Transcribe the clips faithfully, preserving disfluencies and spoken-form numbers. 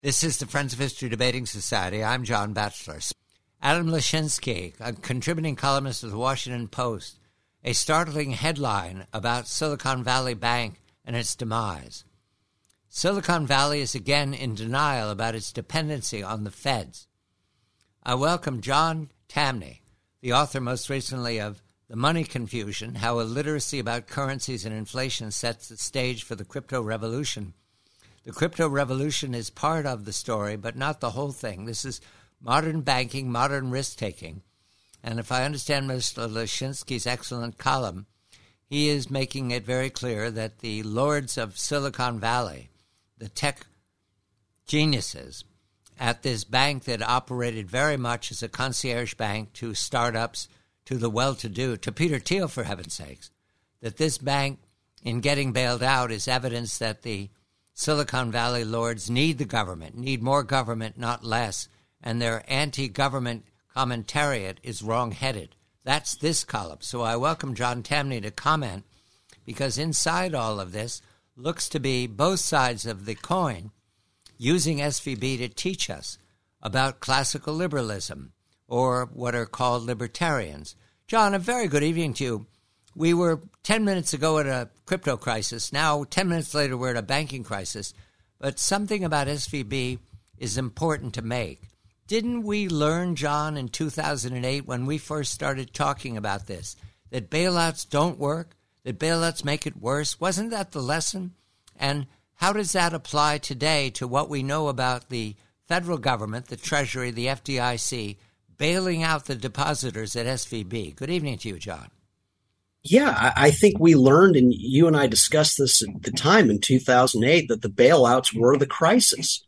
This is the Friends of History Debating Society. I'm John Batchelor. Adam Lashinsky, a contributing columnist of the Washington Post, a startling headline about Silicon Valley Bank and its demise. Silicon Valley is again in denial about its dependency on the feds. I welcome John Tamny, the author most recently of The Money Confusion, How Illiteracy About Currencies and Inflation Sets the Stage for the Crypto Revolution. The crypto revolution is part of the story, but not the whole thing. This is modern banking, modern risk-taking. And if I understand Mister Lashinsky's excellent column, he is making it very clear that the lords of Silicon Valley, the tech geniuses at this bank that operated very much as a concierge bank to startups, to the well-to-do, to Peter Thiel, for heaven's sakes, that this bank, in getting bailed out, is evidence that the Silicon Valley lords need the government, need more government, not less, and their anti-government commentariat is wrong-headed. That's this column. So I welcome John Tamny to comment, because inside all of this looks to be both sides of the coin using S V B to teach us about classical liberalism, or what are called libertarians. John, a very good evening to you. We were ten minutes ago at a crypto crisis. Now, ten minutes later, we're at a banking crisis. But something about S V B is important to make. Didn't we learn, John, in two thousand eight, when we first started talking about this, that bailouts don't work, that bailouts make it worse? Wasn't that the lesson? And how does that apply today to what we know about the federal government, the Treasury, the F D I C, bailing out the depositors at S V B? Good evening to you, John. Yeah, I think we learned, and you and I discussed this at the time in two thousand eight, that the bailouts were the crisis,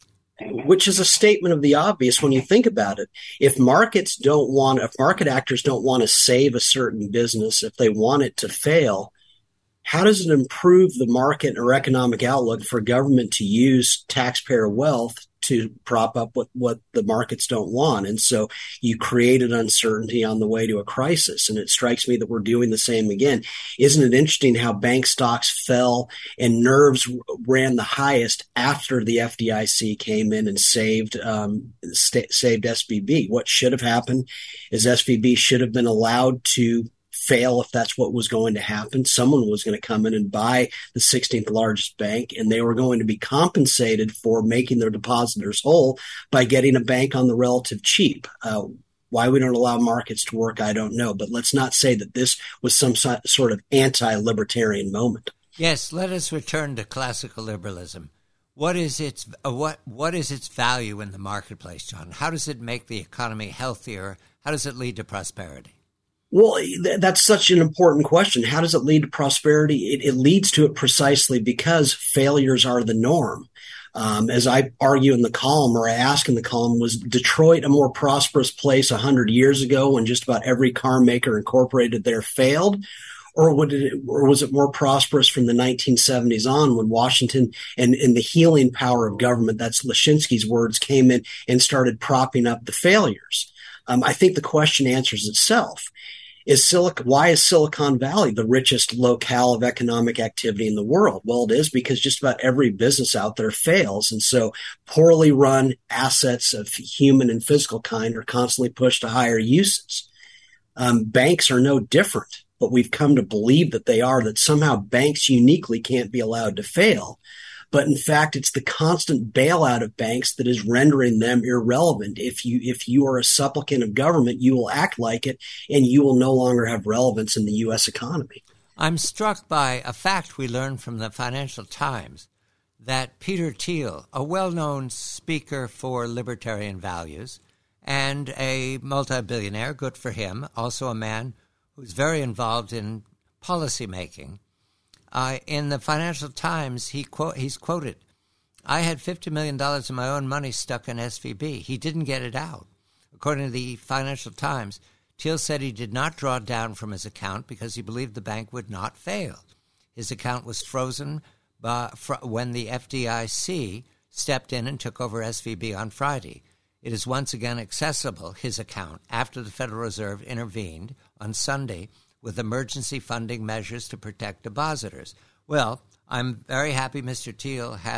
which is a statement of the obvious when you think about it. If markets don't want, if market actors don't want to save a certain business, if they want it to fail, how does it improve the market or economic outlook for government to use taxpayer wealth to prop up what, what the markets don't want? And so you created uncertainty on the way to a crisis. And it strikes me that we're doing the same again. Isn't it interesting how bank stocks fell and nerves ran the highest after the F D I C came in and saved um, st- saved S V B? What should have happened is S V B should have been allowed to fail if that's what was going to happen. Someone was going to come in and buy the sixteenth largest bank, and they were going to be compensated for making their depositors whole by getting a bank on the relative cheap. Uh, why we don't allow markets to work, I don't know. But let's not say that this was some sort of anti-libertarian moment. Yes, let us return to classical liberalism. What is its uh, what what is its value in the marketplace, John? How does it make the economy healthier? How does it lead to prosperity? Well, that's such an important question. How does it lead to prosperity? It, it leads to it precisely because failures are the norm. Um, as I argue in the column, or I ask in the column, was Detroit a more prosperous place one hundred years ago when just about every car maker incorporated there failed? Or, would it, or was it more prosperous from the nineteen seventies on when Washington and, and the healing power of government, that's Lashinsky's words, came in and started propping up the failures? Um, I think the question answers itself. Is Silicon, why is Silicon Valley the richest locale of economic activity in the world? Well, it is because just about every business out there fails. And so poorly run assets of human and physical kind are constantly pushed to higher uses. Um, banks are no different, but we've come to believe that they are, that somehow banks uniquely can't be allowed to fail. But in fact, it's the constant bailout of banks that is rendering them irrelevant. If you if you are a supplicant of government, you will act like it, and you will no longer have relevance in the U S economy. I'm struck by a fact we learned from the Financial Times, that Peter Thiel, a well-known speaker for libertarian values and a multi-billionaire, good for him, also a man who's very involved in policy making, Uh, in the Financial Times, he quote, he's quoted, "I had fifty million dollars of my own money stuck in S V B. He didn't get it out." According to the Financial Times, Thiel said he did not draw down from his account because he believed the bank would not fail. His account was frozen by, fr- when the F D I C stepped in and took over S V B on Friday. It is once again accessible, his account, after the Federal Reserve intervened on Sunday with emergency funding measures to protect depositors. Well, I'm very happy Mister Thiel has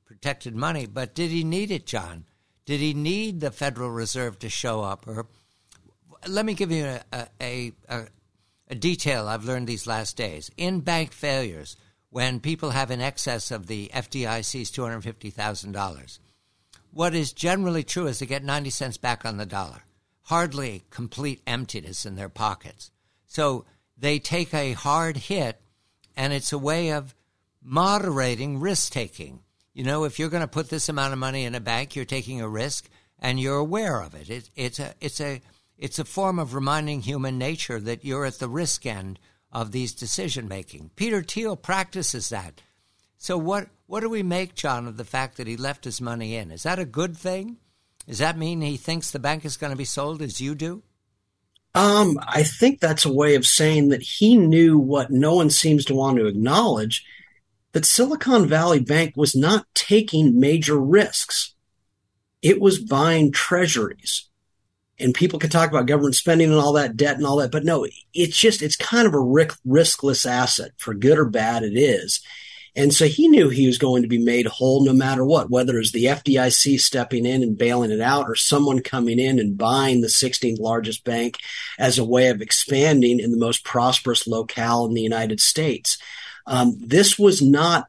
protected money. But did he need it, John? Did he need the Federal Reserve to show up? Or let me give you a, a, a, a detail I've learned these last days. In bank failures, when people have in excess of the F D I C's two hundred fifty thousand dollars, what is generally true is they get ninety cents back on the dollar. Hardly complete emptiness in their pockets. So they take a hard hit, and it's a way of moderating risk-taking. You know, if you're going to put this amount of money in a bank, you're taking a risk, and you're aware of it. it it's a it's a it's a form of reminding human nature that you're at the risk end of these decision-making. Peter Thiel practices that. So what what do we make, John, of the fact that he left his money in? Is that a good thing? Does that mean he thinks the bank is going to be sold as you do? Um, I think that's a way of saying that he knew what no one seems to want to acknowledge, that Silicon Valley Bank was not taking major risks. It was buying treasuries. And people can talk about government spending and all that debt and all that, but no, it's just, it's kind of a riskless asset. For good or bad, it is. And so he knew he was going to be made whole no matter what, whether it was the F D I C stepping in and bailing it out or someone coming in and buying the sixteenth largest bank as a way of expanding in the most prosperous locale in the United States. Um, this was not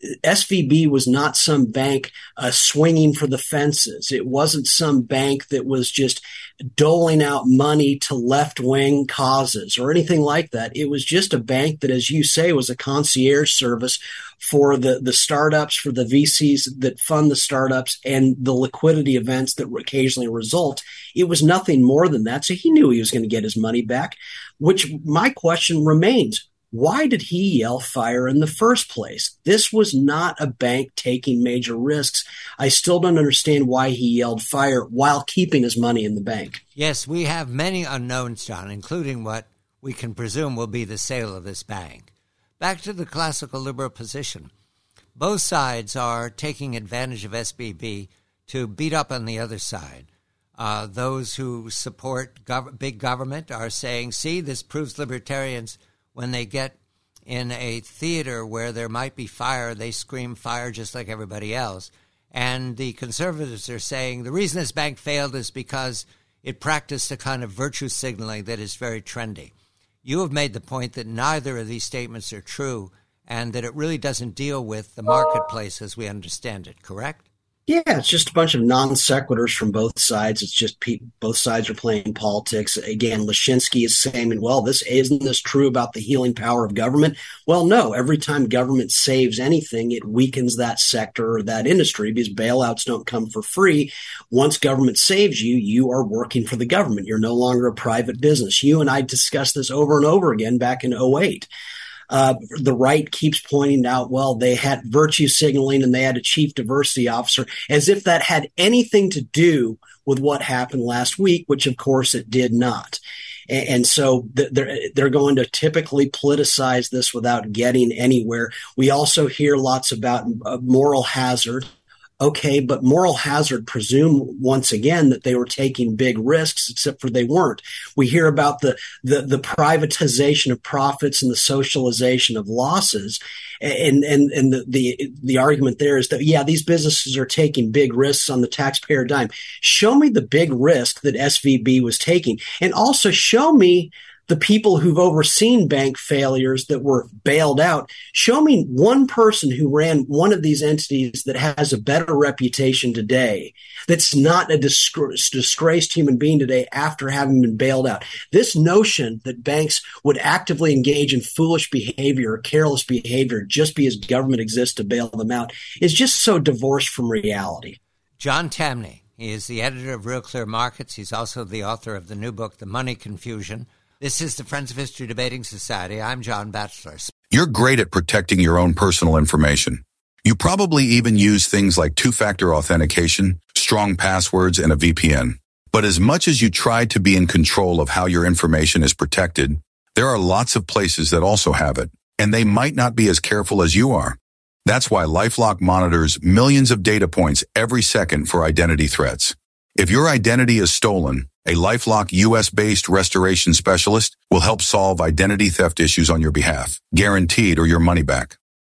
S V B was not some bank uh, swinging for the fences. It wasn't some bank that was just doling out money to left-wing causes or anything like that. It was just a bank that, as you say, was a concierge service for the, the startups, for the V Cs that fund the startups and the liquidity events that occasionally result. It was nothing more than that. So he knew he was going to get his money back, which my question remains. Why did he yell fire in the first place? This was not a bank taking major risks. I still don't understand why he yelled fire while keeping his money in the bank. Yes, we have many unknowns, John, including what we can presume will be the sale of this bank. Back to the classical liberal position. Both sides are taking advantage of S V B to beat up on the other side. Uh, those who support gov- big government are saying, see, this proves libertarians. When they get in a theater where there might be fire, they scream fire just like everybody else. And the conservatives are saying the reason this bank failed is because it practiced a kind of virtue signaling that is very trendy. You have made the point that neither of these statements are true and that it really doesn't deal with the marketplace as we understand it, correct? Yeah, it's just a bunch of non sequiturs from both sides. It's just pe- both sides are playing politics. Again, Lashinsky is saying, well, this isn't this true about the healing power of government? Well, no. Every time government saves anything, it weakens that sector or that industry because bailouts don't come for free. Once government saves you, you are working for the government. You're no longer a private business. You and I discussed this over and over again back in oh eight. Uh, the right keeps pointing out, well, they had virtue signaling and they had a chief diversity officer, as if that had anything to do with what happened last week, which of course it did not. And, and so th- they're, they're going to typically politicize this without getting anywhere. We also hear lots about uh, moral hazard. Okay, but moral hazard presume once again that they were taking big risks, except for they weren't. We hear about the, the, the privatization of profits and the socialization of losses. And, and, and the, the, the argument there is that, yeah, these businesses are taking big risks on the taxpayer dime. Show me the big risk that S V B was taking. And also show me the people who've overseen bank failures that were bailed out. Show me one person who ran one of these entities that has a better reputation today, that's not a disgraced, disgraced human being today after having been bailed out. This notion that banks would actively engage in foolish behavior or careless behavior just because government exists to bail them out is just so divorced from reality. John Tamny, he is the editor of Real Clear Markets. He's also the author of the new book, The Money Confusion. This is the Friends of History Debating Society. I'm John Batchelor. You're great at protecting your own personal information. You probably even use things like two-factor authentication, strong passwords, and a V P N. But as much as you try to be in control of how your information is protected, there are lots of places that also have it, and they might not be as careful as you are. That's why LifeLock monitors millions of data points every second for identity threats. If your identity is stolen, a LifeLock U S-based restoration specialist will help solve identity theft issues on your behalf, guaranteed or your money back.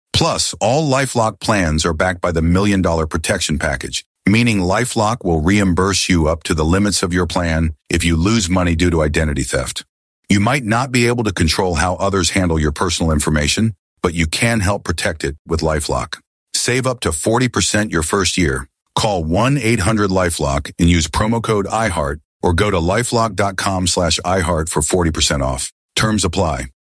Plus, all LifeLock plans are backed by the Million Dollar Protection Package, meaning LifeLock will reimburse you up to the limits of your plan if you lose money due to identity theft. You might not be able to control how others handle your personal information, but you can help protect it with LifeLock. Save up to forty percent your first year. Call one eight hundred LifeLock and use promo code iHeart or go to lifelock.com slash iHeart for forty percent off. Terms apply.